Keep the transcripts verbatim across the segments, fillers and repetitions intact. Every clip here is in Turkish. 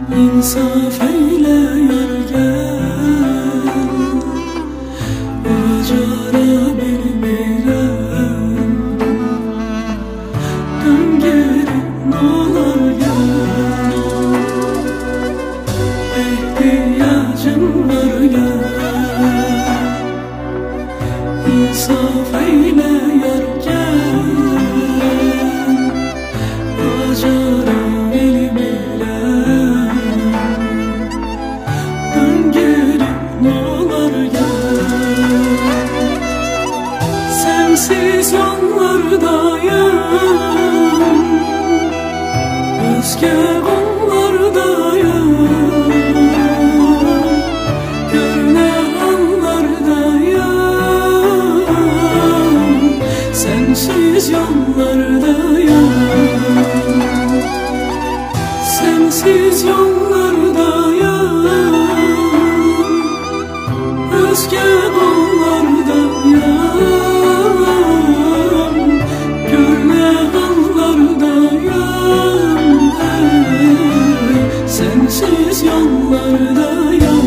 İnsaf eyle yar gel, bacara bilmirəm. Dön geri nolar gel, ehtiyacım var gel. İnsaf eyle yar gel, bacara sensiz yollardayım, özge kollardayım, görüne hallardayım, sensiz yollardayım, sensiz yollardayım, özge kollardayım. Sensiz yollardayım.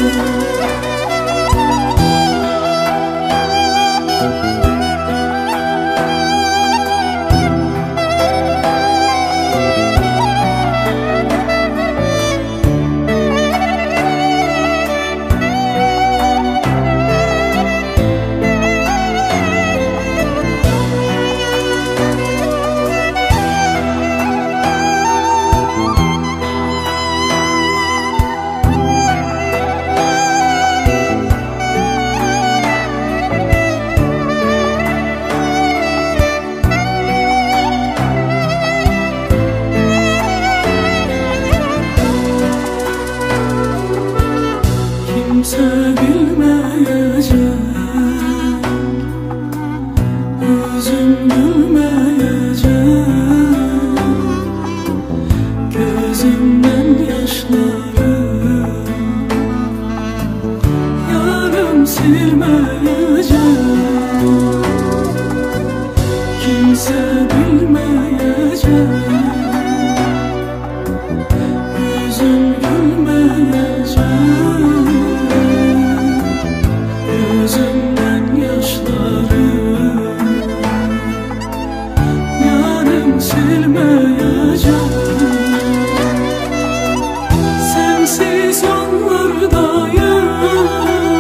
Kimse bilmeyecek, özüm gülmeyecek, gözümden yaşları yarım silmeyecek. Kimse bilmeyecek, özüm gülmeyecek, gözümden yaşları yarım silmeyecek. Sensiz yollardayım,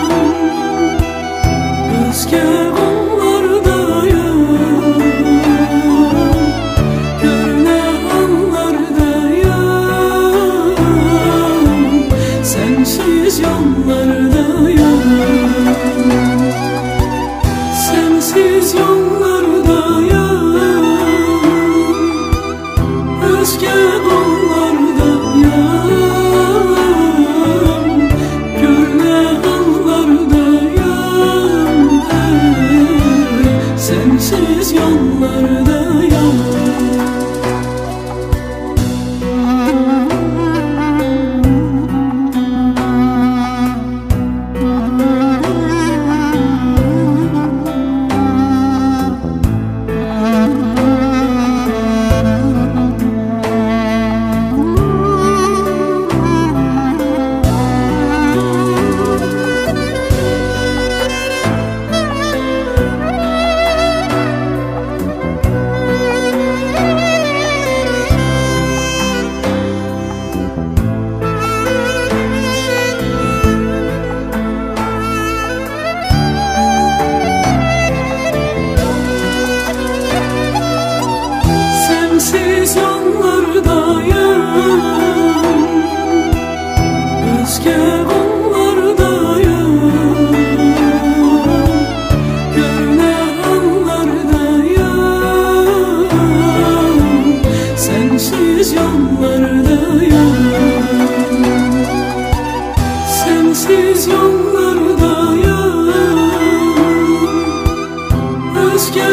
özge kollardayım, görüne hallardayım, sensiz yollardayım. Sensiz yollardayım, özge kollardayım, görüne hallardayım, sensiz yollardayım. Sensiz yollardayım, özge kollardayım, görüne hallardayım, sensiz yollardayım. Sensiz yollardayım, özge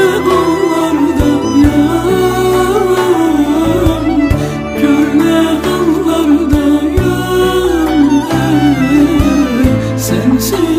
kollardayım, görüne hallardayım, sensiz